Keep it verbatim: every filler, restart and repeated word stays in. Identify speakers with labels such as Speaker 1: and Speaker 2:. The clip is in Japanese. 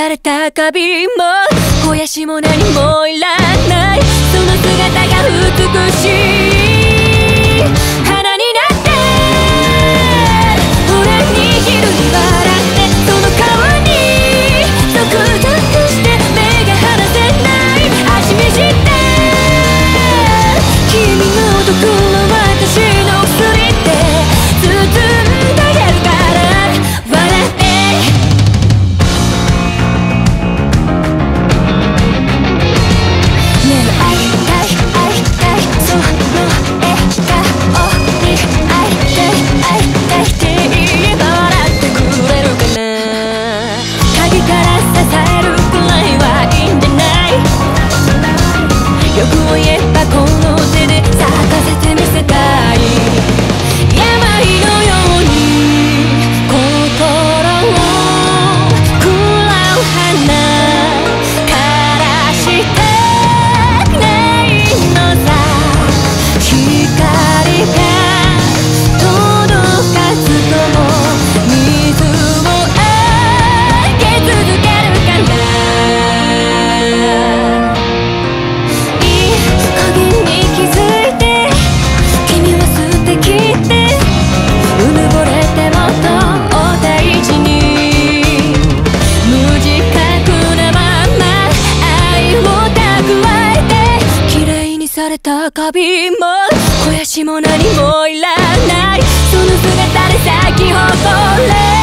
Speaker 1: された花瓶も肥やしも何もいらない、その姿が美しい花になって俺に昼に笑ってその顔にゾクゾクして目が離せない足見して君の毒は私の薬って包んであげるから笑ってねえ会いたい会いたいその笑顔に会いたい会いたいって言えば笑ってくれるかな、鍵から支えるくらいはいいんじゃない、欲を言えばこの手で咲かせてみせたい、病のように心を喰らう花からしたくないのさ、光が届かずとも水をあげ続けるかな、いい加減に気づいて君は素敵ってうぬぼれてもっとお大事に無自覚なまま愛を蓄えて嫌いにされた花瓶も肥やしも何もいらない、その姿で咲き誇れ